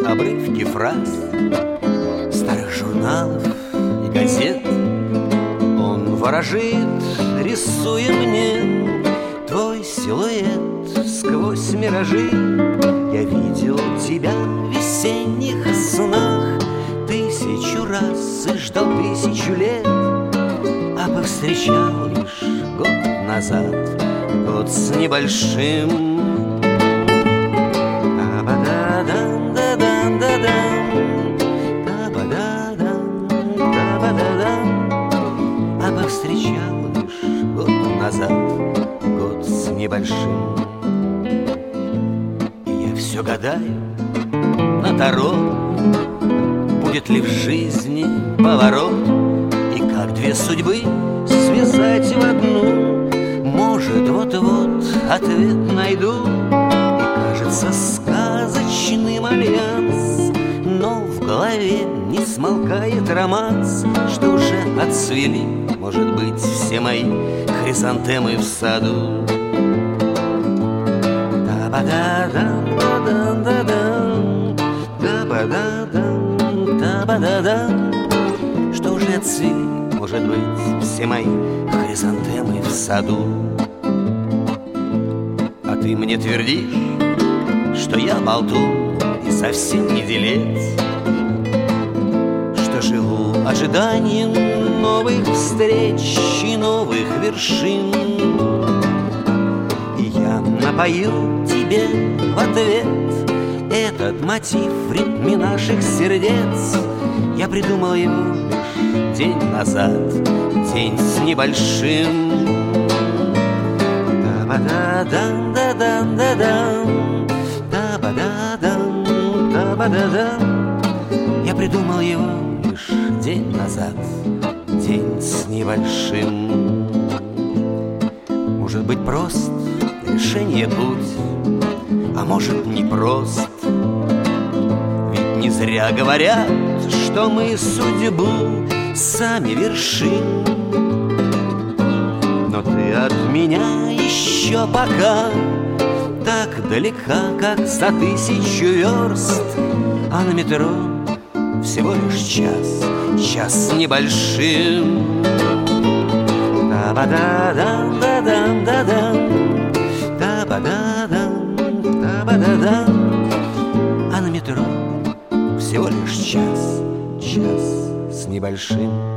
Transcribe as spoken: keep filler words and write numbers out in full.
обрывки фраз старых журналов и газет. Он ворожит, рисуя мне твой силуэт сквозь миражи. Я видел тебя в весенних снах тысячу раз и ждал тысячу лет, а повстречал лишь год назад, год с небольшим. А повстречал лишь год назад, год с небольшим. И я все гадаю на таро, будет ли в жизни поворот, и как две судьбы связать в одну. Может, вот-вот ответ найду, и кажется сказочным альянс, но в голове не смолкает романс, что уже отцвели, может быть, все мои хризантемы в саду. Та-ба-да-дам-да-дам-да-дам, та-ба-да-дам, та-ба-да-дам, что уже отцвели, может быть, все мои хризантемы в саду. А ты мне твердишь, что я болтун и совсем не делец, что живу ожиданием новых встреч и новых вершин. И я напою тебе в ответ этот мотив в ритме наших сердец. Я придумал его лишь день назад, день с небольшим. Та-ба-да-дам-да-дам-да-дам, та-ба-да-дам, та-ба-да-дам. Я придумал его лишь день назад, день с небольшим. Может быть, прост решение путь, а может, не прост. Ведь не зря говорят, что мы судьбу сами вершим. Но ты от меня еще пока так далека, как за тысячу верст, а на метро всего лишь час, час с небольшим. Та-ба-да-дам-да-дам-да-дам, та-ба-да-дам, та-ба-да-дам, а на метро всего лишь час, час с небольшим.